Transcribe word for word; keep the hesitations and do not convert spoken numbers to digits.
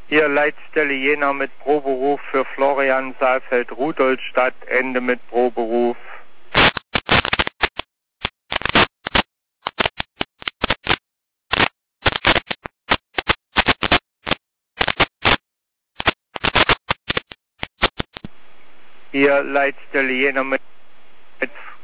Hier Leitstelle Jena mit Proberuf für Florian Saalfeld Rudolstadt, Ende mit Proberuf. Hier Leitstelle Jena mit